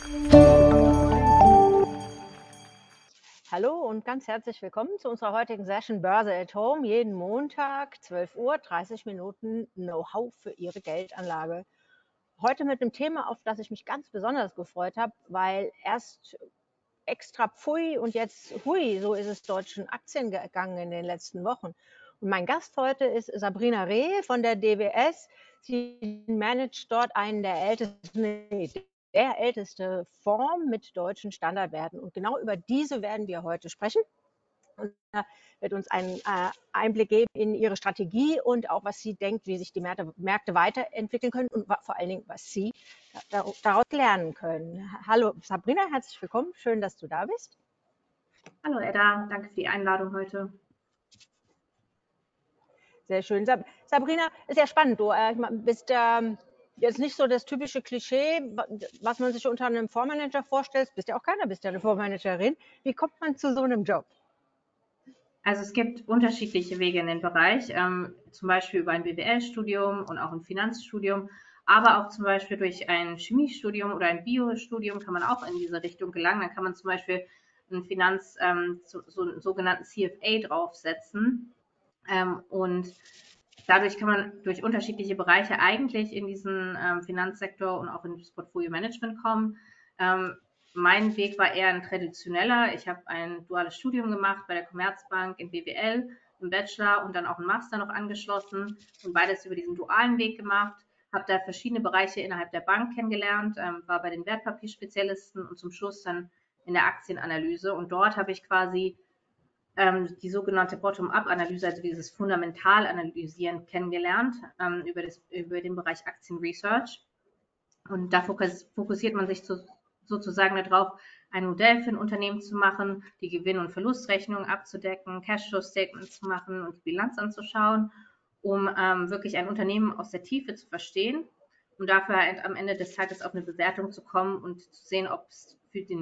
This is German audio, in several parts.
Hallo und ganz herzlich willkommen zu unserer heutigen Session Börse at Home. Jeden Montag, 12 Uhr, 30 Minuten Know-how für Ihre Geldanlage. Heute mit einem Thema, auf das ich mich ganz besonders gefreut habe, weil erst extra pfui und jetzt hui, so ist es deutschen Aktien gegangen in den letzten Wochen. Und mein Gast heute ist Sabrina Reh von der DWS. Sie managt dort einen der älteste Fonds mit deutschen Standardwerten. Und genau über diese werden wir heute sprechen. Und wird uns einen Einblick geben in ihre Strategie und auch, was sie denkt, wie sich die Märkte weiterentwickeln können und vor allen Dingen, was sie daraus lernen können. Hallo Sabrina, herzlich willkommen. Schön, dass du da bist. Hallo Edda, danke für die Einladung heute. Sehr schön. Sabrina, ist ja spannend. Du bist jetzt nicht so das typische Klischee, was man sich unter einem Fondsmanager vorstellt. Bist ja auch keiner, bist ja eine Fondsmanagerin. Wie kommt man zu so einem Job? Also es gibt unterschiedliche Wege in den Bereich, zum Beispiel über ein BWL-Studium und auch ein Finanzstudium, aber auch zum Beispiel durch ein Chemiestudium oder ein Biostudium kann man auch in diese Richtung gelangen. Dann kann man zum Beispiel einen so einen sogenannten CFA draufsetzen und dadurch kann man durch unterschiedliche Bereiche eigentlich in diesen Finanzsektor und auch in das Portfolio-Management kommen. Mein Weg war eher ein traditioneller. Ich habe ein duales Studium gemacht bei der Commerzbank in BWL, im Bachelor und dann auch einen Master noch angeschlossen und beides über diesen dualen Weg gemacht. Habe da verschiedene Bereiche innerhalb der Bank kennengelernt, war bei den Wertpapierspezialisten und zum Schluss dann in der Aktienanalyse. Und dort habe ich quasi die sogenannte Bottom-up-Analyse, also dieses Fundamental-Analysieren kennengelernt über den Bereich Aktienresearch. Und da fokussiert man sich sozusagen darauf, ein Modell für ein Unternehmen zu machen, die Gewinn- und Verlustrechnung abzudecken, Cashflow-Statement zu machen und die Bilanz anzuschauen, um wirklich ein Unternehmen aus der Tiefe zu verstehen und dafür halt am Ende des Tages auf eine Bewertung zu kommen und zu sehen, ob es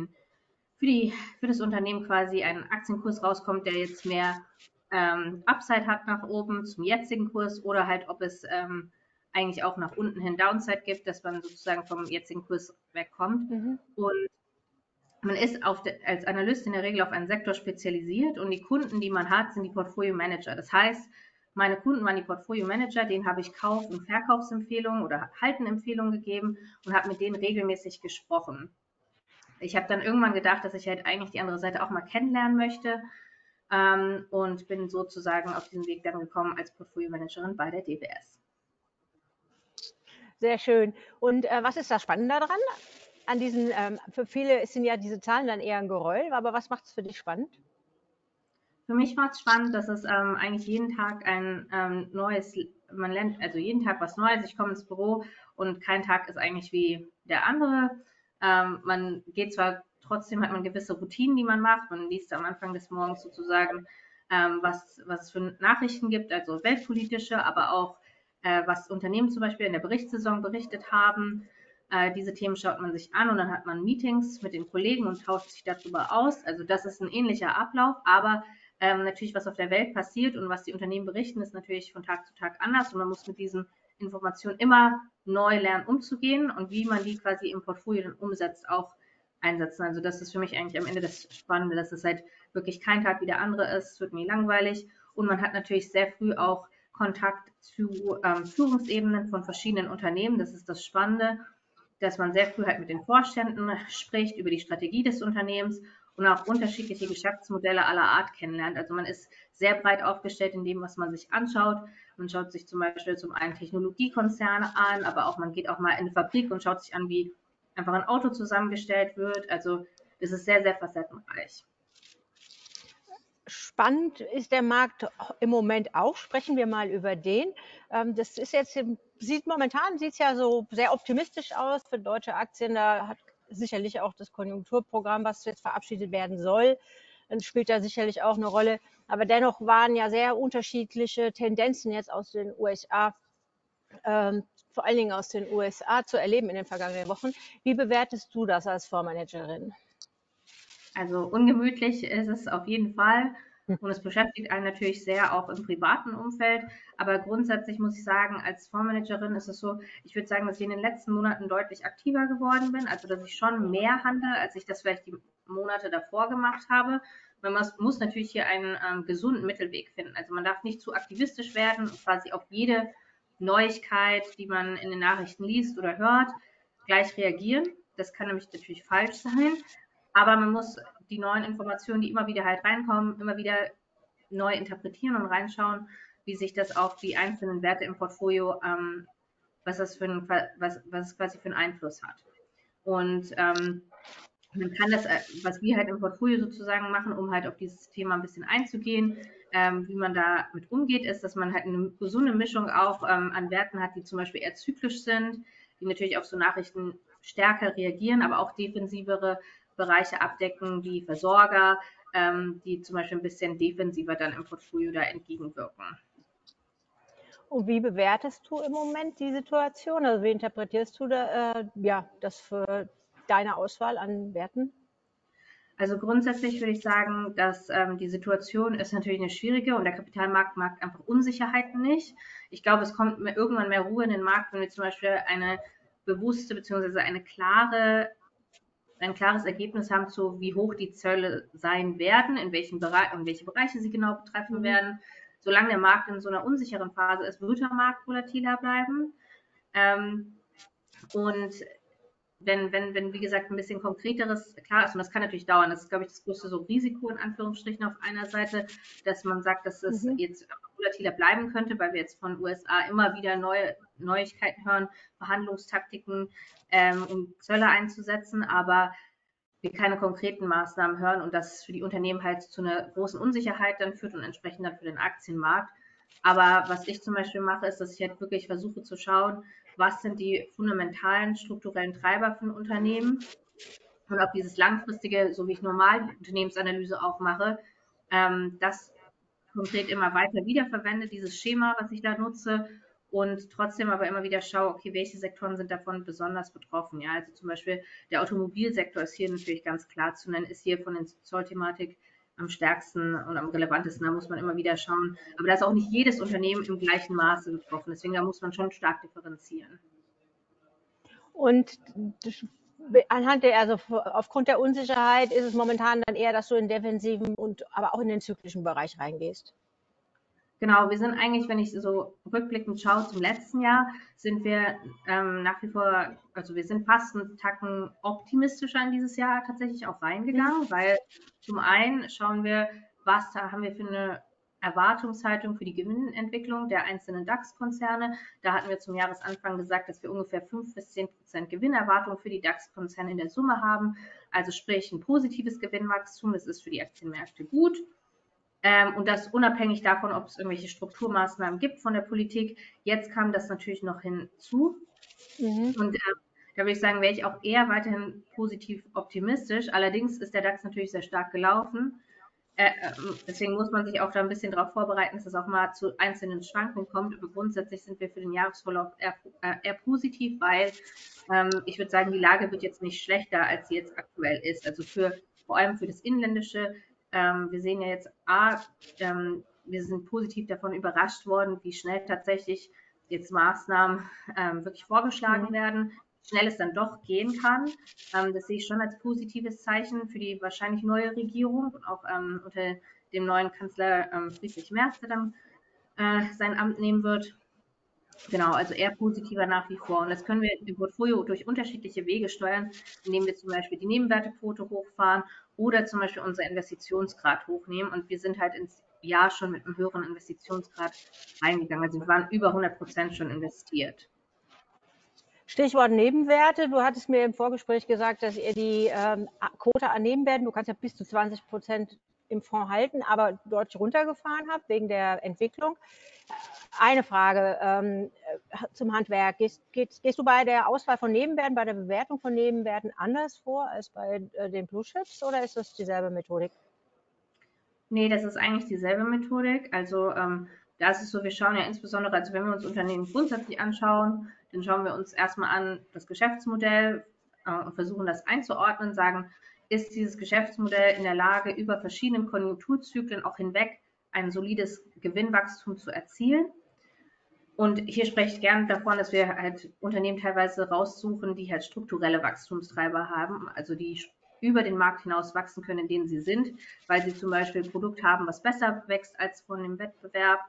für das Unternehmen quasi ein Aktienkurs rauskommt, der jetzt mehr Upside hat nach oben zum jetzigen Kurs oder halt, ob es eigentlich auch nach unten hin Downside gibt, dass man sozusagen vom jetzigen Kurs wegkommt. Und man ist als Analyst in der Regel auf einen Sektor spezialisiert und die Kunden, die man hat, sind die Portfolio Manager. Das heißt, meine Kunden waren die Portfolio Manager, denen habe ich Kauf- und Verkaufsempfehlungen oder Haltenempfehlungen gegeben und habe mit denen regelmäßig gesprochen. Ich habe dann irgendwann gedacht, dass ich halt eigentlich die andere Seite auch mal kennenlernen möchte und bin sozusagen auf diesen Weg dann gekommen als Portfolio-Managerin bei der DWS. Sehr schön. Und was ist das Spannende daran? An diesen, für viele sind ja diese Zahlen dann eher ein Geröll, aber was macht es für dich spannend? Für mich war es spannend, dass es eigentlich jeden Tag ein neues, man lernt also jeden Tag was Neues. Ich komme ins Büro und kein Tag ist eigentlich wie der andere. Man geht zwar trotzdem, hat man gewisse Routinen, die man macht. Man liest am Anfang des Morgens sozusagen, was es für Nachrichten gibt, also weltpolitische, aber auch was Unternehmen zum Beispiel in der Berichtssaison berichtet haben. Diese Themen schaut man sich an und dann hat man Meetings mit den Kollegen und tauscht sich darüber aus. Also das ist ein ähnlicher Ablauf, aber natürlich, was auf der Welt passiert und was die Unternehmen berichten, ist natürlich von Tag zu Tag anders und man muss mit diesen Informationen immer neu lernen, umzugehen und wie man die quasi im Portfolio dann umsetzt, auch einsetzen. Also das ist für mich eigentlich am Ende das Spannende, dass es halt wirklich kein Tag wie der andere ist, es wird nie langweilig und man hat natürlich sehr früh auch Kontakt zu Führungsebenen von verschiedenen Unternehmen. Das ist das Spannende, dass man sehr früh halt mit den Vorständen spricht über die Strategie des Unternehmens und auch unterschiedliche Geschäftsmodelle aller Art kennenlernt. Also man ist sehr breit aufgestellt in dem, was man sich anschaut. Man schaut sich zum Beispiel zum einen Technologiekonzerne an, aber auch man geht auch mal in eine Fabrik und schaut sich an, wie einfach ein Auto zusammengestellt wird. Also es ist sehr, sehr facettenreich. Spannend ist der Markt im Moment auch. Sprechen wir mal über den. Das ist jetzt, momentan sieht es ja so sehr optimistisch aus für deutsche Aktien. Da hat sicherlich auch das Konjunkturprogramm, was jetzt verabschiedet werden soll, dann spielt da sicherlich auch eine Rolle. Aber dennoch waren ja sehr unterschiedliche Tendenzen jetzt aus den USA, vor allen Dingen aus den USA zu erleben in den vergangenen Wochen. Wie bewertest du das als Fondsmanagerin? Also ungemütlich ist es auf jeden Fall. Und es beschäftigt einen natürlich sehr auch im privaten Umfeld. Aber grundsätzlich muss ich sagen, als Fondsmanagerin ist es so, ich würde sagen, dass ich in den letzten Monaten deutlich aktiver geworden bin. Also, dass ich schon mehr handle, als ich das vielleicht die Monate davor gemacht habe. Man muss natürlich hier einen gesunden Mittelweg finden. Also, man darf nicht zu aktivistisch werden und quasi auf jede Neuigkeit, die man in den Nachrichten liest oder hört, gleich reagieren. Das kann nämlich natürlich falsch sein. Aber man muss die neuen Informationen, die immer wieder halt reinkommen, immer wieder neu interpretieren und reinschauen, wie sich das auf die einzelnen Werte im Portfolio, was es quasi für einen Einfluss hat. Und man kann das, was wir halt im Portfolio sozusagen machen, um halt auf dieses Thema ein bisschen einzugehen, wie man damit umgeht, ist, dass man halt eine gesunde Mischung auch an Werten hat, die zum Beispiel eher zyklisch sind, die natürlich auf so Nachrichten stärker reagieren, aber auch defensivere Bereiche abdecken, wie Versorger, die zum Beispiel ein bisschen defensiver dann im Portfolio da entgegenwirken. Und wie bewertest du im Moment die Situation? Also wie interpretierst du das für deine Auswahl an Werten? Also grundsätzlich würde ich sagen, dass die Situation ist natürlich eine schwierige und der Kapitalmarkt mag einfach Unsicherheiten nicht. Ich glaube, es kommt irgendwann mehr Ruhe in den Markt, wenn wir zum Beispiel eine bewusste bzw. ein klares Ergebnis haben zu, wie hoch die Zölle sein werden, in welchen welche Bereiche sie genau betreffen werden. Solange der Markt in so einer unsicheren Phase ist, wird der Markt volatiler bleiben. Und wenn, wie gesagt, ein bisschen konkreteres klar ist, und das kann natürlich dauern, das ist, glaube ich, das größte so Risiko in Anführungsstrichen auf einer Seite, dass man sagt, dass es jetzt volatiler bleiben könnte, weil wir jetzt von USA immer wieder neue Neuigkeiten hören, Verhandlungstaktiken, um Zölle einzusetzen, aber wir keine konkreten Maßnahmen hören und das für die Unternehmen halt zu einer großen Unsicherheit dann führt und entsprechend dann für den Aktienmarkt. Aber was ich zum Beispiel mache, ist, dass ich halt wirklich versuche zu schauen, was sind die fundamentalen strukturellen Treiber für ein Unternehmen und ob dieses langfristige, so wie ich normal die Unternehmensanalyse auch mache, das konkret immer weiter wiederverwende, dieses Schema, was ich da nutze und trotzdem aber immer wieder schaue, okay, welche Sektoren sind davon besonders betroffen. Ja, also zum Beispiel der Automobilsektor ist hier natürlich ganz klar zu nennen, ist hier von der Zollthematik am stärksten und am relevantesten. Da muss man immer wieder schauen. Aber da ist auch nicht jedes Unternehmen im gleichen Maße betroffen. Deswegen da muss man schon stark differenzieren. Und aufgrund der Unsicherheit ist es momentan dann eher, dass du in den defensiven und aber auch in den zyklischen Bereich reingehst. Genau, wir sind eigentlich, wenn ich so rückblickend schaue zum letzten Jahr, sind wir nach wie vor, also wir sind fast einen Tacken optimistischer in dieses Jahr tatsächlich auch reingegangen, weil zum einen schauen wir, was da haben wir für eine Erwartungshaltung für die Gewinnentwicklung der einzelnen DAX-Konzerne. Da hatten wir zum Jahresanfang gesagt, dass wir ungefähr 5-10% Gewinnerwartung für die DAX-Konzerne in der Summe haben. Also sprich ein positives Gewinnwachstum, das ist für die Aktienmärkte gut. Und das unabhängig davon, ob es irgendwelche Strukturmaßnahmen gibt von der Politik. Jetzt kam das natürlich noch hinzu. Und da würde ich sagen, wäre ich auch eher weiterhin positiv optimistisch. Allerdings ist der DAX natürlich sehr stark gelaufen. Deswegen muss man sich auch da ein bisschen darauf vorbereiten, dass es auch mal zu einzelnen Schwankungen kommt. Aber grundsätzlich sind wir für den Jahresverlauf eher positiv, weil ich würde sagen, die Lage wird jetzt nicht schlechter, als sie jetzt aktuell ist. Also vor allem für das Inländische. Wir sehen ja jetzt, wir sind positiv davon überrascht worden, wie schnell tatsächlich jetzt Maßnahmen wirklich vorgeschlagen werden, wie schnell es dann doch gehen kann. Das sehe ich schon als positives Zeichen für die wahrscheinlich neue Regierung und auch unter dem neuen Kanzler Friedrich Merz, der dann sein Amt nehmen wird. Genau, also eher positiver nach wie vor. Und das können wir im Portfolio durch unterschiedliche Wege steuern, indem wir zum Beispiel die Nebenwertequote hochfahren oder zum Beispiel unser Investitionsgrad hochnehmen. Und wir sind halt ins Jahr schon mit einem höheren Investitionsgrad reingegangen. Also wir waren über 100% schon investiert. Stichwort Nebenwerte. Du hattest mir im Vorgespräch gesagt, dass ihr die Quote an Nebenwerten, du kannst ja bis zu 20% im Fonds halten, aber deutlich runtergefahren habt wegen der Entwicklung. Eine Frage zum Handwerk. Gehst du bei der Auswahl von Nebenwerten, bei der Bewertung von Nebenwerten anders vor als bei den Blue Chips oder ist das dieselbe Methodik? Nee, das ist eigentlich dieselbe Methodik. Also da ist es so, wir schauen ja insbesondere, also wenn wir uns Unternehmen grundsätzlich anschauen, dann schauen wir uns erstmal an das Geschäftsmodell und versuchen das einzuordnen, sagen, ist dieses Geschäftsmodell in der Lage, über verschiedene Konjunkturzyklen auch hinweg ein solides Gewinnwachstum zu erzielen. Und hier spreche ich gerne davon, dass wir halt Unternehmen teilweise raussuchen, die halt strukturelle Wachstumstreiber haben, also die über den Markt hinaus wachsen können, in denen sie sind, weil sie zum Beispiel ein Produkt haben, was besser wächst als von dem Wettbewerb.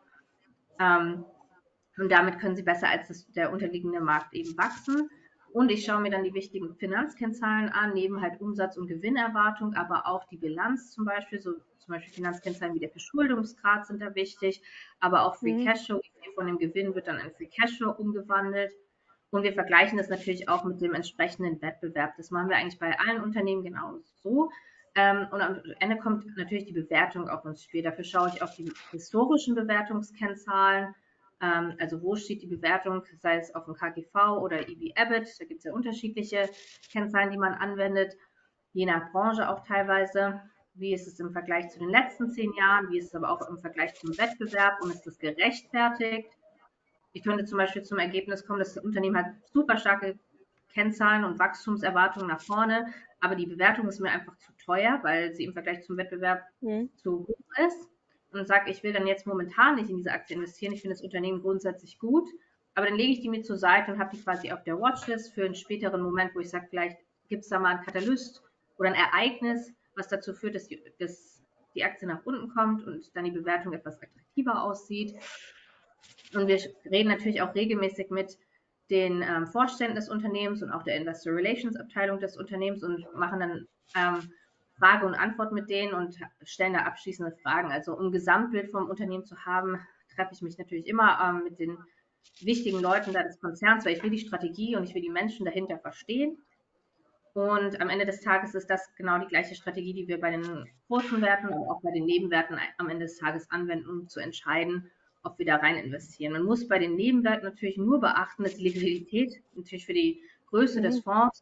Und damit können sie besser als der unterliegende Markt eben wachsen. Und ich schaue mir dann die wichtigen Finanzkennzahlen an, neben halt Umsatz- und Gewinnerwartung, aber auch die Bilanz zum Beispiel, so zum Beispiel Finanzkennzahlen wie der Verschuldungsgrad sind da wichtig, aber auch Free Cashflow, wie viel von dem Gewinn wird dann in Free Cashflow umgewandelt. Und wir vergleichen das natürlich auch mit dem entsprechenden Wettbewerb. Das machen wir eigentlich bei allen Unternehmen genau so. Und am Ende kommt natürlich die Bewertung auf uns Spiel. Dafür schaue ich auf die historischen Bewertungskennzahlen. Also wo steht die Bewertung, sei es auf dem KGV oder EV/EBIT, da gibt es ja unterschiedliche Kennzahlen, die man anwendet, je nach Branche auch teilweise. Wie ist es im Vergleich zu den letzten 10 Jahren, wie ist es aber auch im Vergleich zum Wettbewerb und ist das gerechtfertigt? Ich könnte zum Beispiel zum Ergebnis kommen, dass das Unternehmen hat super starke Kennzahlen und Wachstumserwartungen nach vorne, aber die Bewertung ist mir einfach zu teuer, weil sie im Vergleich zum Wettbewerb zu hoch ist. Und sage, ich will dann jetzt momentan nicht in diese Aktie investieren, ich finde das Unternehmen grundsätzlich gut, aber dann lege ich die mir zur Seite und habe die quasi auf der Watchlist für einen späteren Moment, wo ich sage, vielleicht gibt es da mal einen Katalyst oder ein Ereignis, was dazu führt, dass die Aktie nach unten kommt und dann die Bewertung etwas attraktiver aussieht. Und wir reden natürlich auch regelmäßig mit den Vorständen des Unternehmens und auch der Investor Relations Abteilung des Unternehmens und machen dann Frage und Antwort mit denen und stellen da abschließende Fragen. Also um ein Gesamtbild vom Unternehmen zu haben, treffe ich mich natürlich immer mit den wichtigen Leuten da des Konzerns, weil ich will die Strategie und ich will die Menschen dahinter verstehen. Und am Ende des Tages ist das genau die gleiche Strategie, die wir bei den großen Werten, aber auch bei den Nebenwerten am Ende des Tages anwenden, um zu entscheiden, ob wir da rein investieren. Man muss bei den Nebenwerten natürlich nur beachten, dass die Liquidität natürlich für die Größe des Fonds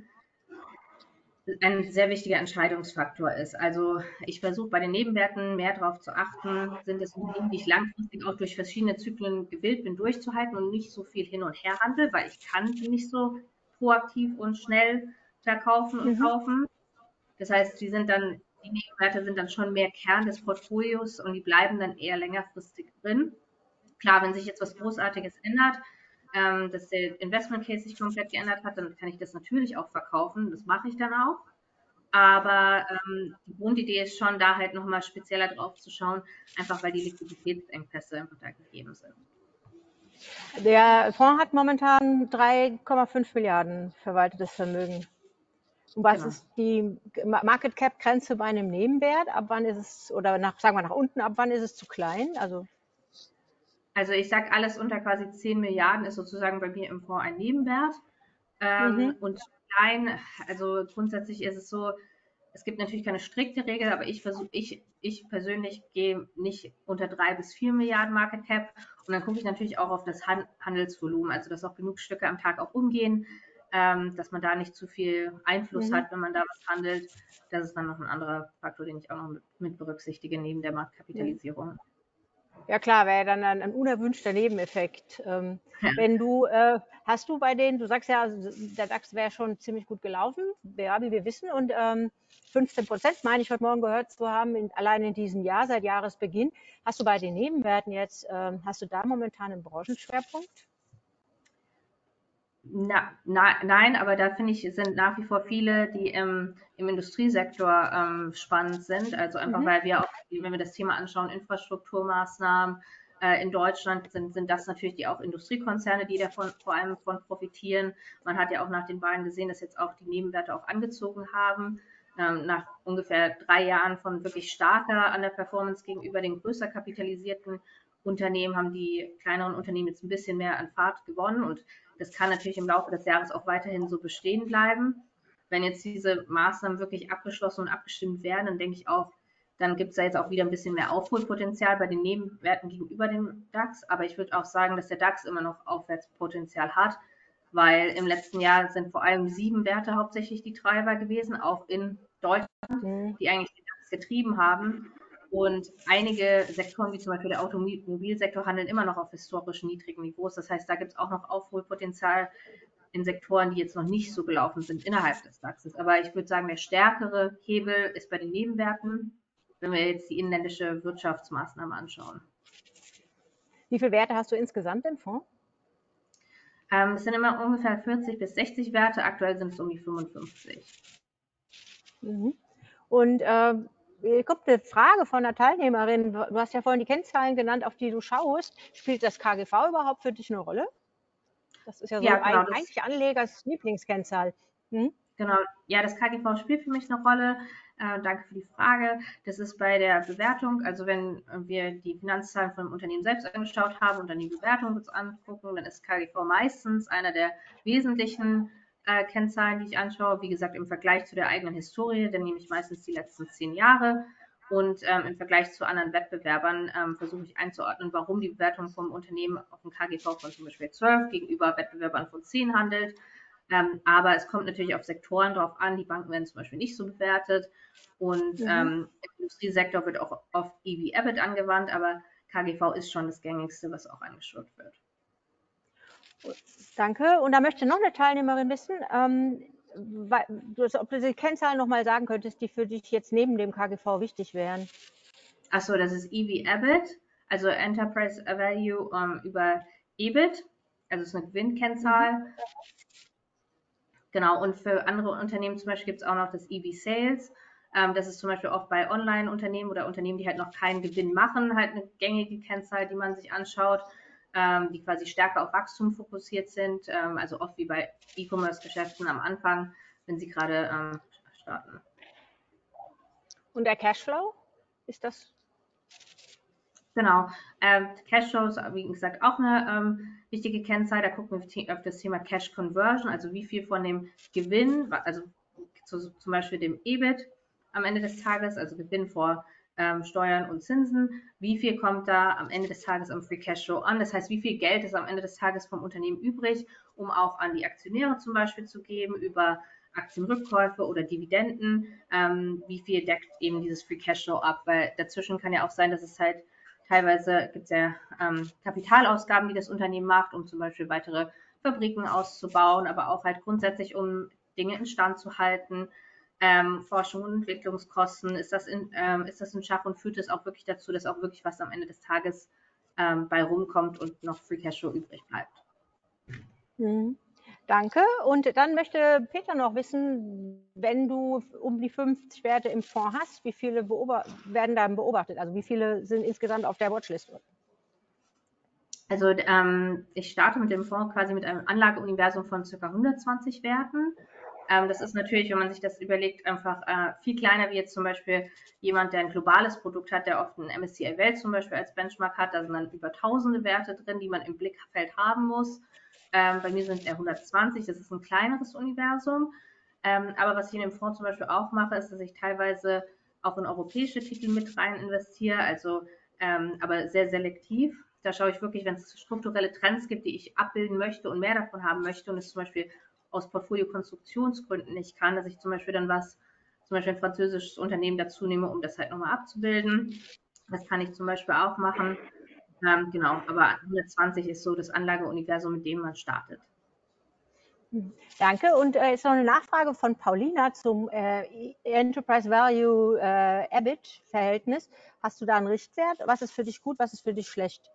ein sehr wichtiger Entscheidungsfaktor ist. Also ich versuche bei den Nebenwerten mehr darauf zu achten, sind es Unternehmen, die ich langfristig auch durch verschiedene Zyklen gewillt bin durchzuhalten und nicht so viel hin und her handle, weil ich kann die nicht so proaktiv und schnell verkaufen und kaufen. Das heißt, die Nebenwerte sind dann schon mehr Kern des Portfolios und die bleiben dann eher längerfristig drin. Klar, wenn sich jetzt was Großartiges ändert, dass der Investment Case sich komplett geändert hat, dann kann ich das natürlich auch verkaufen. Das mache ich dann auch. Aber die Grundidee ist schon, da halt nochmal spezieller drauf zu schauen, einfach weil die Liquiditätsengpässe einfach da gegeben sind. Der Fonds hat momentan 3,5 Milliarden verwaltetes Vermögen. Und was ist die Market Cap Grenze bei einem Nebenwert? Ab wann ist es, oder sagen wir nach unten, ab wann ist es zu klein? Also ich sage, alles unter quasi 10 Milliarden ist sozusagen bei mir im Fonds ein Nebenwert. Und klein, also grundsätzlich ist es so, es gibt natürlich keine strikte Regel, aber ich persönlich gehe nicht unter 3 bis 4 Milliarden Market Cap. Und dann gucke ich natürlich auch auf das Handelsvolumen, also dass auch genug Stücke am Tag auch umgehen, dass man da nicht zu viel Einfluss hat, wenn man da was handelt. Das ist dann noch ein anderer Faktor, den ich auch noch mit berücksichtige neben der Marktkapitalisierung. Ja klar, wäre ja dann ein unerwünschter Nebeneffekt. Wenn du, hast du bei denen, du sagst ja, der DAX wäre schon ziemlich gut gelaufen, ja, wie wir wissen, und 15%, meine ich heute Morgen gehört zu haben, allein in diesem Jahr, seit Jahresbeginn. Hast du bei den Nebenwerten jetzt, hast du da momentan einen Branchenschwerpunkt? Nein, aber da finde ich, sind nach wie vor viele, die im Industriesektor spannend sind. Also einfach, weil wir auch, wenn wir das Thema anschauen, Infrastrukturmaßnahmen in Deutschland sind das natürlich die auch Industriekonzerne, die davon vor allem von profitieren. Man hat ja auch nach den Wahlen gesehen, dass jetzt auch die Nebenwerte auch angezogen haben. Nach ungefähr 3 Jahren von wirklich starker an der Performance gegenüber den größer kapitalisierten Unternehmen haben die kleineren Unternehmen jetzt ein bisschen mehr an Fahrt gewonnen und das kann natürlich im Laufe des Jahres auch weiterhin so bestehen bleiben. Wenn jetzt diese Maßnahmen wirklich abgeschlossen und abgestimmt werden, dann denke ich auch, dann gibt es da jetzt auch wieder ein bisschen mehr Aufholpotenzial bei den Nebenwerten gegenüber dem DAX. Aber ich würde auch sagen, dass der DAX immer noch Aufwärtspotenzial hat, weil im letzten Jahr sind vor allem 7 Werte hauptsächlich die Treiber gewesen, auch in Deutschland, die eigentlich den DAX getrieben haben. Und einige Sektoren, wie zum Beispiel der Automobilsektor, handeln immer noch auf historisch niedrigen Niveaus. Das heißt, da gibt es auch noch Aufholpotenzial. in Sektoren, die jetzt noch nicht so gelaufen sind innerhalb des DAXes. Aber ich würde sagen, der stärkere Hebel ist bei den Nebenwerten, wenn wir jetzt die inländische Wirtschaftsmaßnahmen anschauen. Wie viele Werte hast du insgesamt im Fonds? Es sind immer ungefähr 40 bis 60 Werte, aktuell sind es um die 55. Mhm. Und hier kommt eine Frage von einer Teilnehmerin. Du hast ja vorhin die Kennzahlen genannt, auf die du schaust. Spielt das KGV überhaupt für dich eine Rolle? Das ist ja so Ja, genau, eigentlich Anlegers Lieblingskennzahl. Hm? genau. Ja, das KGV spielt für mich eine Rolle. Danke für die Frage. Das ist bei der Bewertung, also wenn wir die Finanzzahlen von dem Unternehmen selbst angeschaut haben und dann die Bewertung uns angucken, dann ist KGV meistens einer der wesentlichen Kennzahlen, die ich anschaue. Wie gesagt, im Vergleich zu der eigenen Historie, dann nehme ich meistens die letzten 10 Jahre. Und im Vergleich zu anderen Wettbewerbern versuche ich einzuordnen, warum die Bewertung vom Unternehmen auf ein KGV von zum Beispiel 12 gegenüber Wettbewerbern von 10 handelt. Aber es kommt natürlich auf Sektoren drauf an. Die Banken werden zum Beispiel nicht so bewertet. Und im Industriesektor wird auch oft EV/EBIT angewandt, aber KGV ist schon das gängigste, was auch angeschaut wird. Danke. Und da möchte noch eine Teilnehmerin wissen, ob du die Kennzahlen nochmal sagen könntest, die für dich jetzt neben dem KGV wichtig wären. Achso, das ist EV/EBIT, also Enterprise Value über EBIT, also es ist eine Gewinnkennzahl. Genau, und für andere Unternehmen zum Beispiel gibt es auch noch das EV/Sales. Das ist zum Beispiel oft bei Online-Unternehmen oder Unternehmen, die halt noch keinen Gewinn machen, halt eine gängige Kennzahl, die man sich anschaut, die quasi stärker auf Wachstum fokussiert sind, also oft wie bei E-Commerce-Geschäften am Anfang, wenn sie gerade starten. Und der Cashflow, ist das? Genau. Cashflow ist, wie gesagt, auch eine wichtige Kennzahl. Da gucken wir auf das Thema Cash Conversion, also wie viel von dem Gewinn, also zum Beispiel dem EBIT am Ende des Tages, also Gewinn vor Steuern und Zinsen, wie viel kommt da am Ende des Tages am Free Cashflow an? Das heißt, wie viel Geld ist am Ende des Tages vom Unternehmen übrig, um auch an die Aktionäre zum Beispiel zu geben, über Aktienrückkäufe oder Dividenden, wie viel deckt eben dieses Free Cashflow ab? Weil dazwischen kann ja auch sein, dass es halt teilweise gibt es ja Kapitalausgaben, die das Unternehmen macht, um zum Beispiel weitere Fabriken auszubauen, aber auch halt grundsätzlich, um Dinge instand zu halten. Forschung und Entwicklungskosten, ist das in Schach und führt es auch wirklich dazu, dass auch wirklich was am Ende des Tages bei rumkommt und noch Free Cashflow übrig bleibt. Danke. Und dann möchte Peter noch wissen, wenn du um die 50 Werte im Fonds hast, wie viele werden dann beobachtet? Also wie viele sind insgesamt auf der Watchlist? Also ich starte mit dem Fonds quasi mit einem Anlageuniversum von ca. 120 Werten. Das ist natürlich, wenn man sich das überlegt, einfach viel kleiner wie jetzt zum Beispiel jemand, der ein globales Produkt hat, der oft ein MSCI Welt zum Beispiel als Benchmark hat. Da sind dann über tausende Werte drin, die man im Blickfeld haben muss. Bei mir sind es eher 120, das ist ein kleineres Universum. Aber was ich in dem Fonds zum Beispiel auch mache, ist, dass ich teilweise auch in europäische Titel mit rein investiere, also aber sehr selektiv. Da schaue ich wirklich, wenn es strukturelle Trends gibt, die ich abbilden möchte und mehr davon haben möchte und es zum Beispiel aus Portfolio-Konstruktionsgründen nicht kann, dass ich zum Beispiel dann zum Beispiel ein französisches Unternehmen dazu nehme, um das halt nochmal abzubilden. Das kann ich zum Beispiel auch machen. Genau, aber 120 ist so das Anlageuniversum, mit dem man startet. Danke. Und jetzt noch eine Nachfrage von Paulina zum Enterprise Value EBIT Verhältnis. Hast du da einen Richtwert? Was ist für dich gut, was ist für dich schlecht?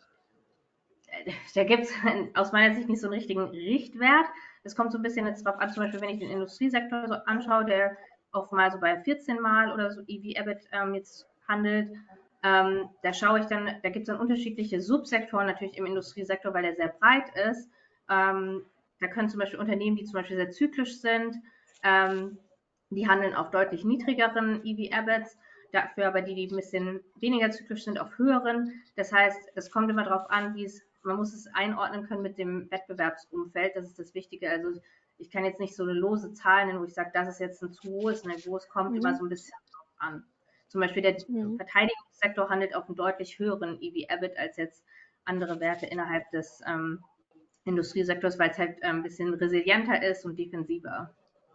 Da gibt es aus meiner Sicht nicht so einen richtigen Richtwert. Es kommt so ein bisschen jetzt drauf an, zum Beispiel, wenn ich den Industriesektor so anschaue, der oft mal so bei 14 Mal oder so EV/EBIT jetzt handelt. Da schaue ich dann, da gibt es dann unterschiedliche Subsektoren natürlich im Industriesektor, weil der sehr breit ist. Da können zum Beispiel Unternehmen, die zum Beispiel sehr zyklisch sind, die handeln auf deutlich niedrigeren EV/EBITs, dafür aber die ein bisschen weniger zyklisch sind, auf höheren. Das heißt, es kommt immer darauf an, man muss es einordnen können mit dem Wettbewerbsumfeld, das ist das Wichtige. Also ich kann jetzt nicht so eine lose Zahl nennen, wo ich sage, das ist jetzt ein zu hohes Niveau, es kommt immer so ein bisschen drauf an. Zum Beispiel der Verteidigungssektor handelt auf einem deutlich höheren EV/EBIT als jetzt andere Werte innerhalb des Industriesektors, weil es halt ein bisschen resilienter ist und defensiver.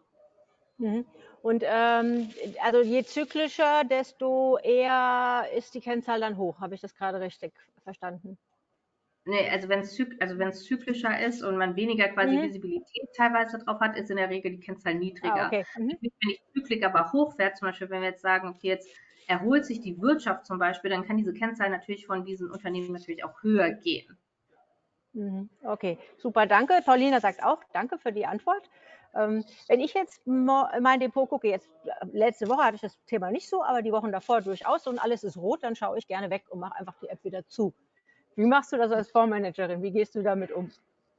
Und also je zyklischer, desto eher ist die Kennzahl dann hoch. Habe ich das gerade richtig verstanden? Ne, also wenn's zyklischer ist und man weniger quasi Mhm. Visibilität teilweise drauf hat, ist in der Regel die Kennzahl Ah, niedriger. okay. Mhm. Natürlich, wenn die Zyklik aber hochfährt, zum Beispiel, wenn wir jetzt sagen, okay, jetzt erholt sich die Wirtschaft zum Beispiel, dann kann diese Kennzahl natürlich von diesen Unternehmen natürlich auch höher gehen. Mhm. Okay, super, danke. Paulina sagt auch, danke für die Antwort. Wenn ich jetzt mein Depot gucke, jetzt letzte Woche hatte ich das Thema nicht so, aber die Wochen davor durchaus und alles ist rot, dann schaue ich gerne weg und mache einfach die App wieder zu. Wie machst du das als Fondsmanagerin? Wie gehst du damit um?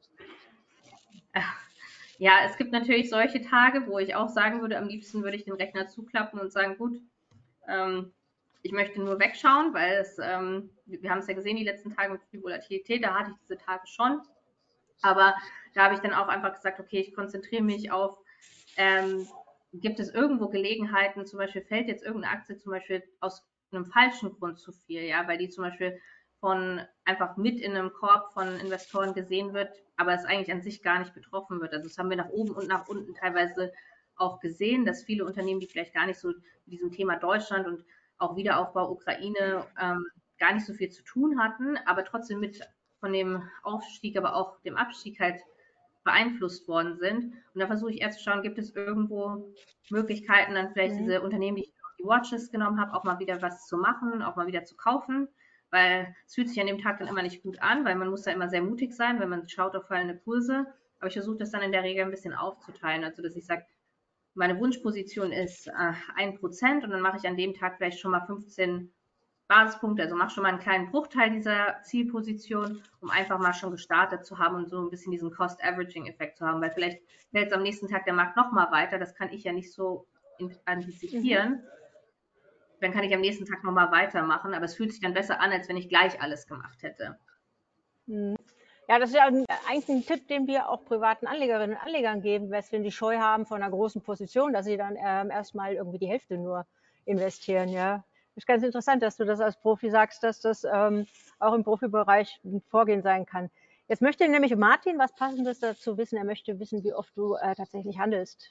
Ja, es gibt natürlich solche Tage, wo ich auch sagen würde, am liebsten würde ich den Rechner zuklappen und sagen, gut, ähm, ich möchte nur wegschauen, weil wir haben es ja gesehen, die letzten Tage mit viel Volatilität, da hatte ich diese Tage schon. Aber da habe ich dann auch einfach gesagt, okay, ich konzentriere mich auf, ähm, gibt es irgendwo Gelegenheiten, zum Beispiel fällt jetzt irgendeine Aktie zum Beispiel aus einem falschen Grund zu viel, ja, weil die zum Beispiel von einfach mit in einem Korb von Investoren gesehen wird, aber es eigentlich an sich gar nicht betroffen wird. Also das haben wir nach oben und nach unten teilweise auch gesehen, dass viele Unternehmen, die vielleicht gar nicht so mit diesem Thema Deutschland und auch Wiederaufbau Ukraine gar nicht so viel zu tun hatten, aber trotzdem mit von dem Aufstieg, aber auch dem Abstieg halt beeinflusst worden sind. Und da versuche ich erst zu schauen, gibt es irgendwo Möglichkeiten, dann vielleicht Mhm. diese Unternehmen, die ich auf die Watchlist genommen habe, auch mal wieder was zu machen, auch mal wieder zu kaufen. Weil es fühlt sich an dem Tag dann immer nicht gut an, weil man muss da immer sehr mutig sein, wenn man schaut auf fallende Kurse. Aber ich versuche das dann in der Regel ein bisschen aufzuteilen. Also, dass ich sage, meine Wunschposition ist 1% und dann mache ich an dem Tag vielleicht schon mal 15 Basispunkte, also mach schon mal einen kleinen Bruchteil dieser Zielposition, um einfach mal schon gestartet zu haben und so ein bisschen diesen Cost-Averaging-Effekt zu haben, weil vielleicht fällt es am nächsten Tag der Markt nochmal weiter, das kann ich ja nicht so Mhm. antizipieren, dann kann ich am nächsten Tag nochmal weitermachen, aber es fühlt sich dann besser an, als wenn ich gleich alles gemacht hätte. Mhm. Ja, das ist ja eigentlich ein Tipp, den wir auch privaten Anlegerinnen und Anlegern geben, wenn die Scheu haben von einer großen Position, dass sie dann erstmal irgendwie die Hälfte nur investieren. Ja, das ist ganz interessant, dass du das als Profi sagst, dass das auch im Profibereich ein Vorgehen sein kann. Jetzt möchte nämlich Martin was Passendes dazu wissen. Er möchte wissen, wie oft du tatsächlich handelst.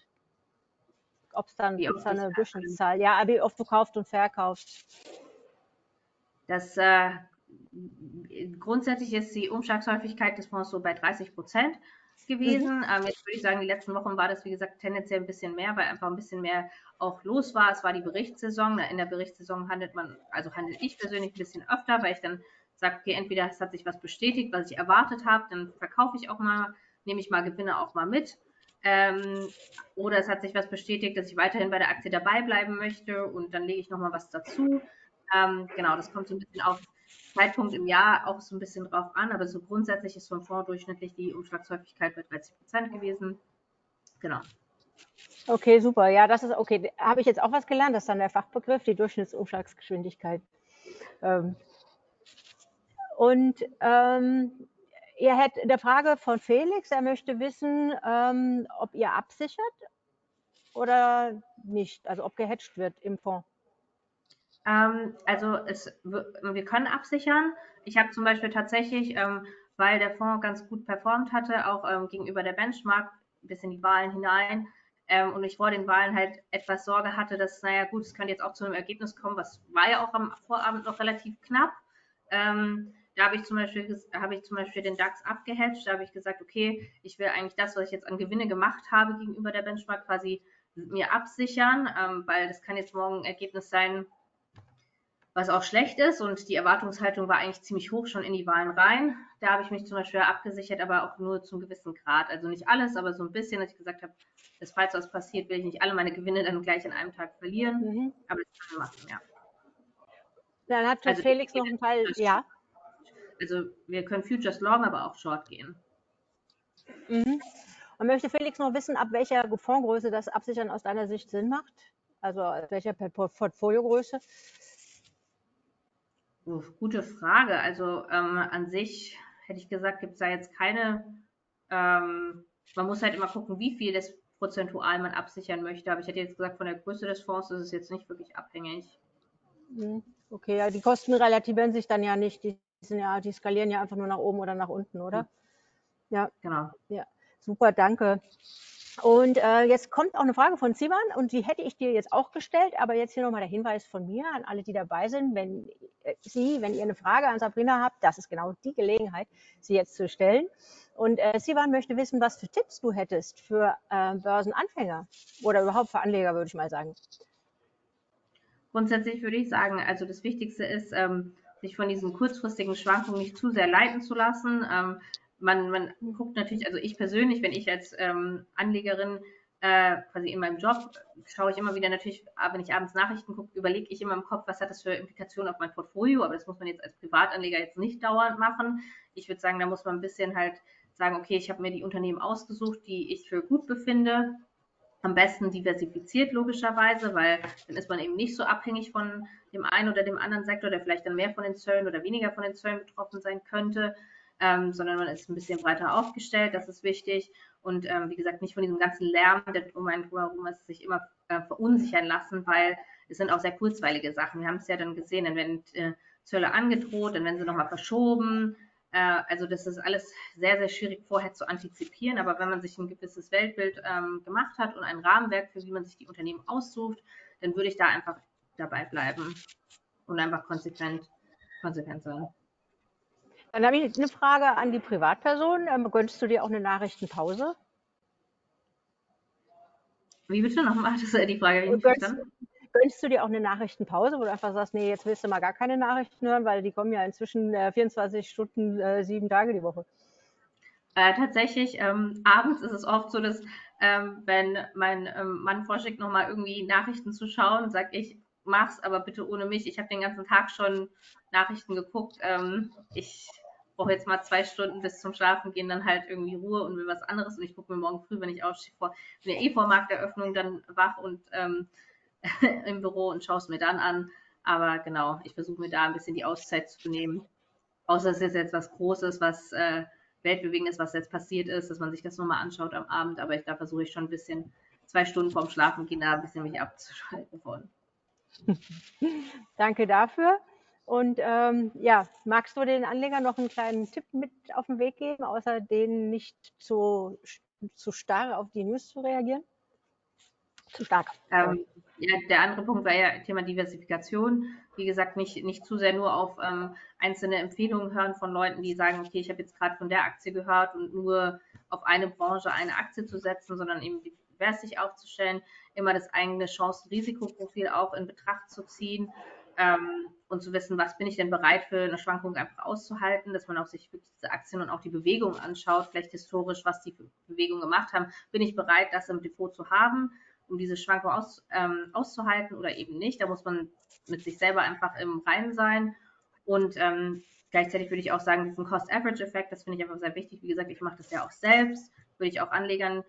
Ob es dann Wie gibt es oft da ich eine Durchschnittszahl? Ja, wie oft du kaufst und verkaufst. das grundsätzlich ist die Umschlagshäufigkeit des Fonds so bei 30% Mhm. gewesen. Jetzt würde ich sagen, die letzten Wochen war das, wie gesagt, tendenziell ein bisschen mehr, weil einfach ein bisschen mehr auch los war. Es war die Berichtssaison. In der Berichtssaison handle ich persönlich ein bisschen öfter, weil ich dann sage, okay, entweder es hat sich was bestätigt, was ich erwartet habe, dann verkaufe ich auch mal, nehme ich mal Gewinne auch mal mit. Ähm, oder es hat sich was bestätigt, dass ich weiterhin bei der Aktie dabei bleiben möchte und dann lege ich nochmal was dazu. Genau, das kommt so ein bisschen auf Zeitpunkt im Jahr auch so ein bisschen drauf an, aber so grundsätzlich ist vom Fonds durchschnittlich die Umschlagshäufigkeit bei 30% gewesen. Genau. Okay, super. Ja, das ist okay. Habe ich jetzt auch was gelernt? Das ist dann der Fachbegriff, die Durchschnittsumschlagsgeschwindigkeit. Ähm, und ihr hättet eine Frage von Felix. Er möchte wissen, ob ihr absichert oder nicht, also ob gehatcht wird im Fonds. Also wir können absichern. Ich habe zum Beispiel tatsächlich, weil der Fonds ganz gut performt hatte, auch gegenüber der Benchmark bis in die Wahlen hinein, und ich vor den Wahlen halt etwas Sorge hatte, dass, naja gut, es könnte jetzt auch zu einem Ergebnis kommen, was war ja auch am Vorabend noch relativ knapp. Da habe ich zum Beispiel den DAX abgehatcht, da habe ich gesagt, okay, ich will eigentlich das, was ich jetzt an Gewinne gemacht habe gegenüber der Benchmark, quasi mir absichern, weil das kann jetzt morgen ein Ergebnis sein, was auch schlecht ist, und die Erwartungshaltung war eigentlich ziemlich hoch schon in die Wahlen rein. Da habe ich mich zum Beispiel abgesichert, aber auch nur zum gewissen Grad. Also nicht alles, aber so ein bisschen, dass ich gesagt habe, dass falls was passiert, will ich nicht alle meine Gewinne dann gleich an einem Tag verlieren. Mhm. Aber das können wir machen, ja. Dann hat Also wir Felix gehen noch einen Teil, Futures ja. short. Also wir können Futures long, aber auch short gehen. Mhm. Und möchte Felix noch wissen, ab welcher Fondsgröße das Absichern aus deiner Sicht Sinn macht? Also welcher Portfoliogröße? Gute Frage. Also an sich hätte ich gesagt, gibt es da jetzt keine. Man muss halt immer gucken, wie viel das prozentual man absichern möchte. Aber ich hätte jetzt gesagt, von der Größe des Fonds ist es jetzt nicht wirklich abhängig. Mhm. Okay, ja, die Kosten relativieren sich dann ja nicht. Die skalieren ja einfach nur nach oben oder nach unten, oder? Ja, Genau. ja. Super, danke. Und jetzt kommt auch eine Frage von Sivan und die hätte ich dir jetzt auch gestellt, aber jetzt hier nochmal der Hinweis von mir an alle, die dabei sind. Wenn ihr eine Frage an Sabrina habt, das ist genau die Gelegenheit, sie jetzt zu stellen. Und Sivan möchte wissen, was für Tipps du hättest für Börsenanfänger oder überhaupt für Anleger, würde ich mal sagen. Grundsätzlich würde ich sagen, also das Wichtigste ist, sich von diesen kurzfristigen Schwankungen nicht zu sehr leiten zu lassen. Man guckt natürlich, also ich persönlich, wenn ich als Anlegerin quasi in meinem Job schaue ich immer wieder natürlich, wenn ich abends Nachrichten gucke, überlege ich immer im Kopf, was hat das für Implikationen auf mein Portfolio, aber das muss man jetzt als Privatanleger jetzt nicht dauernd machen. Ich würde sagen, da muss man ein bisschen halt sagen, okay, ich habe mir die Unternehmen ausgesucht, die ich für gut befinde, am besten diversifiziert logischerweise, weil dann ist man eben nicht so abhängig von dem einen oder dem anderen Sektor, der vielleicht dann mehr von den Zöllen oder weniger von den Zöllen betroffen sein könnte, sondern man ist ein bisschen breiter aufgestellt, das ist wichtig. Und wie gesagt, nicht von diesem ganzen Lärm, der um einen drumherum ist, sich immer verunsichern lassen, weil es sind auch sehr kurzweilige Sachen. Wir haben es ja dann gesehen, dann werden Zölle angedroht, dann werden sie nochmal verschoben. Also das ist alles sehr, sehr schwierig vorher zu antizipieren, aber wenn man sich ein gewisses Weltbild gemacht hat und ein Rahmenwerk, für wie man sich die Unternehmen aussucht, dann würde ich da einfach dabei bleiben und einfach konsequent sein. Dann habe ich eine Frage an die Privatperson. Gönnst du dir auch eine Nachrichtenpause? Wie bitte nochmal? Das ist die Frage, habe ich nicht Gönnst, verstanden. gönnst du dir auch eine Nachrichtenpause, wo du einfach sagst, nee, jetzt willst du mal gar keine Nachrichten hören, weil die kommen ja inzwischen 24 Stunden, 7 Tage die Woche. Tatsächlich, abends ist es oft so, dass wenn mein Mann vorschlägt, nochmal irgendwie Nachrichten zu schauen, sage ich, mach's, aber bitte ohne mich. Ich habe den ganzen Tag schon Nachrichten geguckt. Ich brauche jetzt mal 2 Stunden bis zum Schlafen gehen, dann halt irgendwie Ruhe und will was anderes. Und ich gucke mir morgen früh, wenn ich aufstehe, bin ja eh vor Markteröffnung dann wach und im Büro und schaue es mir dann an. Aber genau, ich versuche mir da ein bisschen die Auszeit zu nehmen. Außer es ist jetzt was Großes, was Weltbewegendes, was jetzt passiert ist, dass man sich das nochmal anschaut am Abend. Aber da versuche ich schon ein bisschen 2 Stunden vorm Schlafen gehen, da ein bisschen mich abzuschalten von. Danke dafür. Und ja, magst du den Anlegern noch einen kleinen Tipp mit auf den Weg geben, außer denen nicht zu starr auf die News zu reagieren? Zu stark. Sorry. Ja, der andere Punkt war ja Thema Diversifikation. Wie gesagt, nicht zu sehr nur auf einzelne Empfehlungen hören von Leuten, die sagen, okay, ich habe jetzt gerade von der Aktie gehört und nur auf eine Branche eine Aktie zu setzen, sondern eben divers sich aufzustellen, immer das eigene Chancen-Risikoprofil auch in Betracht zu ziehen und zu wissen, was bin ich denn bereit für eine Schwankung einfach auszuhalten, dass man auch sich wirklich diese Aktien und auch die Bewegung anschaut, vielleicht historisch, was die Bewegungen gemacht haben. Bin ich bereit, das im Depot zu haben, um diese Schwankung auszuhalten oder eben nicht. Da muss man mit sich selber einfach im Reinen sein. Und gleichzeitig würde ich auch sagen, diesen Cost-Average-Effekt, das finde ich einfach sehr wichtig. Wie gesagt, ich mache das ja auch selbst, würde ich auch Anlegern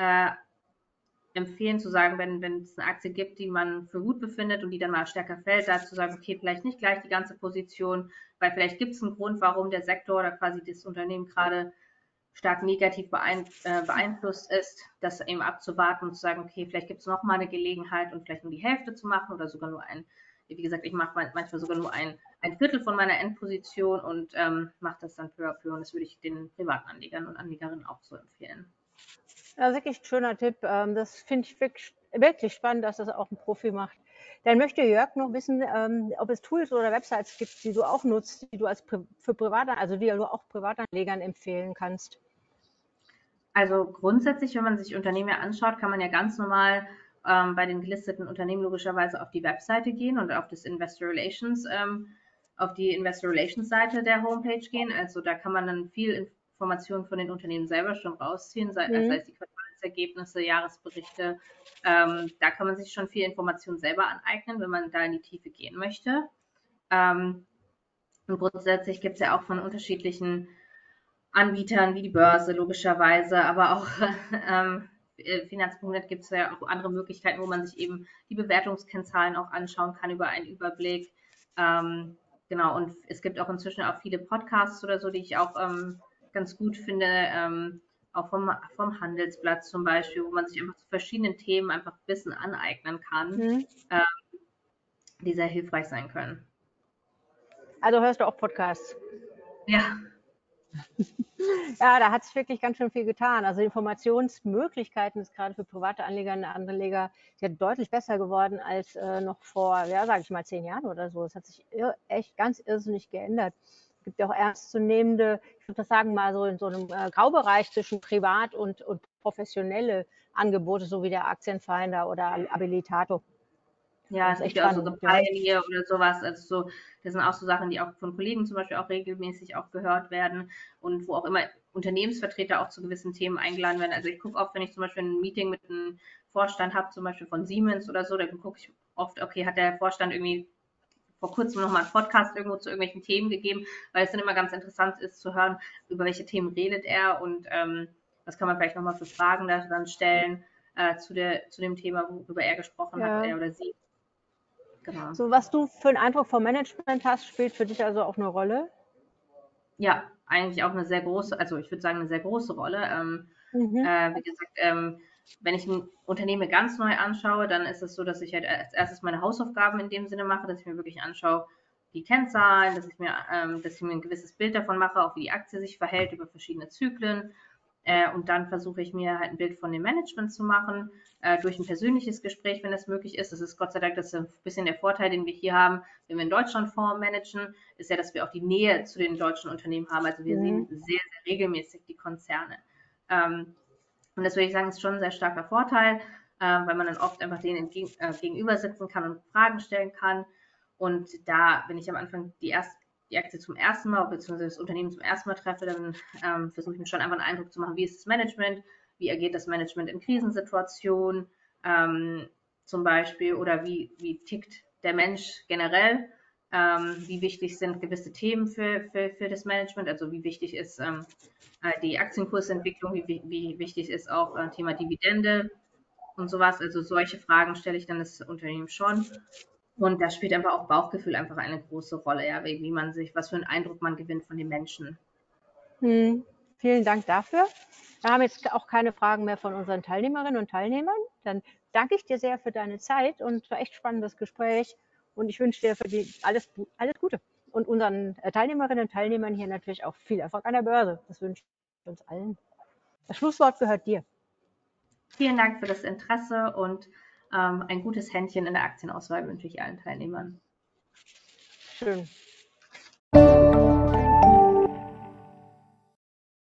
empfehlen zu sagen, wenn es eine Aktie gibt, die man für gut befindet und die dann mal stärker fällt, da zu sagen, okay, vielleicht nicht gleich die ganze Position, weil vielleicht gibt es einen Grund, warum der Sektor oder quasi das Unternehmen gerade stark negativ beeinflusst ist, das eben abzuwarten und zu sagen, okay, vielleicht gibt es noch mal eine Gelegenheit und vielleicht nur die Hälfte zu machen oder sogar nur wie gesagt, ich mache manchmal sogar nur ein Viertel von meiner Endposition und mache das dann peu à peu und das würde ich den Privatanlegern und Anlegerinnen auch so empfehlen. Ja, wirklich ein schöner Tipp. Das finde ich wirklich spannend, dass das auch ein Profi macht. Dann möchte Jörg noch wissen, ob es Tools oder Websites gibt, die du auch nutzt, die du also die du auch Privatanlegern empfehlen kannst. Also grundsätzlich, wenn man sich Unternehmen ja anschaut, kann man ja ganz normal bei den gelisteten Unternehmen logischerweise auf die Webseite gehen und auf das Investor Relations, auf die Investor Relations Seite der Homepage gehen. Also da kann man dann viel Informationen von den Unternehmen selber schon rausziehen, sei es die Quartalsergebnisse, Jahresberichte. Da kann man sich schon viel Information selber aneignen, wenn man da in die Tiefe gehen möchte. Und grundsätzlich gibt es ja auch von unterschiedlichen Anbietern wie die Börse logischerweise, aber auch Finanz.net gibt es ja auch andere Möglichkeiten, wo man sich eben die Bewertungskennzahlen auch anschauen kann über einen Überblick. Genau, und es gibt auch inzwischen auch viele Podcasts oder so, die ich auch ganz gut finde, auch vom Handelsblatt zum Beispiel, wo man sich einfach zu verschiedenen Themen einfach Wissen aneignen kann, die sehr hilfreich sein können. Also hörst du auch Podcasts? Ja. Ja, da hat sich wirklich ganz schön viel getan. Also Informationsmöglichkeiten ist gerade für private Anlegerinnen und Anleger ja deutlich besser geworden als noch vor, ja, sage ich mal, 10 Jahren oder so. Es hat sich echt ganz irrsinnig geändert. Es gibt ja auch ernstzunehmende, ich würde das sagen, mal so in so einem Graubereich zwischen privat und professionelle Angebote, so wie der Aktienfinder oder Abilitato. Ja, Das es ist gibt echt ja auch so spannend, ja. Pioneer oder sowas. Also so, das sind auch so Sachen, die auch von Kollegen zum Beispiel auch regelmäßig auch gehört werden und wo auch immer Unternehmensvertreter auch zu gewissen Themen eingeladen werden. Also ich gucke oft, wenn ich zum Beispiel ein Meeting mit einem Vorstand habe, zum Beispiel von Siemens oder so, dann gucke ich oft, okay, hat der Vorstand irgendwie vor kurzem nochmal einen Podcast irgendwo zu irgendwelchen Themen gegeben, weil es dann immer ganz interessant ist zu hören, über welche Themen redet er und was kann man vielleicht nochmal für Fragen da dann stellen zu dem Thema, worüber er gesprochen hat, Ja. er oder sie. Genau. So, was du für einen Eindruck vom Management hast, spielt für dich also auch eine Rolle? Ja, eigentlich auch eine sehr große, also ich würde sagen, eine sehr große Rolle. Mhm. Wie gesagt, wenn ich ein Unternehmen ganz neu anschaue, dann ist es so, dass ich halt als erstes meine Hausaufgaben in dem Sinne mache, dass ich mir wirklich anschaue, die Kennzahlen, dass ich mir ein gewisses Bild davon mache, auch wie die Aktie sich verhält über verschiedene Zyklen. Und dann versuche ich mir halt ein Bild von dem Management zu machen, durch ein persönliches Gespräch, wenn das möglich ist. Das ist Gott sei Dank das ist ein bisschen der Vorteil, den wir hier haben, wenn wir in Deutschland Fonds managen, ist ja, dass wir auch die Nähe zu den deutschen Unternehmen haben. Also wir Mhm. sehen sehr, sehr regelmäßig die Konzerne. Und das würde ich sagen, ist schon ein sehr starker Vorteil, weil man dann oft einfach denen gegenüber sitzen kann und Fragen stellen kann. Und da, wenn ich am Anfang die Aktie zum ersten Mal, beziehungsweise das Unternehmen zum ersten Mal treffe, dann versuche ich mir schon einfach einen Eindruck zu machen, wie ist das Management, wie agiert das Management in Krisensituationen zum Beispiel oder wie tickt der Mensch generell, wie wichtig sind gewisse Themen für das Management, also wie wichtig ist die Aktienkursentwicklung, wie wichtig ist auch Thema Dividende und sowas. Also solche Fragen stelle ich dann das Unternehmen schon. Und da spielt einfach auch Bauchgefühl einfach eine große Rolle, ja, wie man sich, was für einen Eindruck man gewinnt von den Menschen. Mhm. Vielen Dank dafür. Wir haben jetzt auch keine Fragen mehr von unseren Teilnehmerinnen und Teilnehmern. Dann danke ich dir sehr für deine Zeit und für echt spannendes Gespräch. Und ich wünsche dir für die alles Gute. Und unseren Teilnehmerinnen und Teilnehmern hier natürlich auch viel Erfolg an der Börse. Das wünsche ich uns allen. Das Schlusswort gehört dir. Vielen Dank für das Interesse und ein gutes Händchen in der Aktienauswahl wünsche ich allen Teilnehmern. Schön.